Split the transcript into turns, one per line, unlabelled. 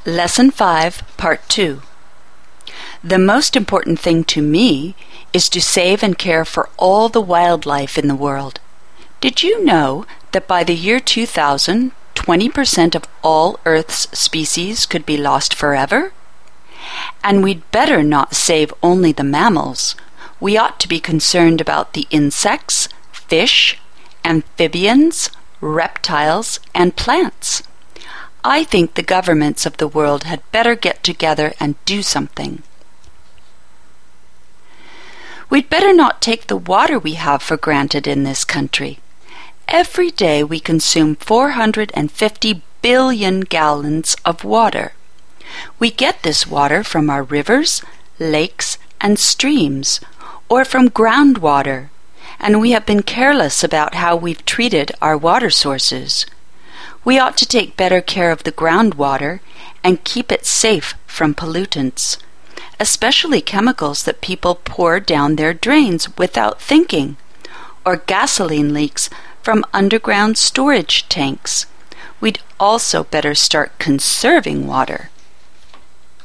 Lesson 5, Part 2. The most important thing to me is to save and care for all the wildlife in the world. Did you know that by the year 2000, 20% of all Earth's species could be lost forever? And we'd better not save only the mammals. We ought to be concerned about the insects, fish, amphibians, reptiles, and plants. I think the governments of the world had better get together and do something. We'd better not take the water we have for granted in this country. Every day we consume 450 billion gallons of water. We get this water from our rivers, lakes, and streams, or from groundwater, and we have been careless about how we've treated our water sources. We ought to take better care of the groundwater and keep it safe from pollutants, especially chemicals that people pour down their drains without thinking, or gasoline leaks from underground storage tanks. We'd also better start conserving water.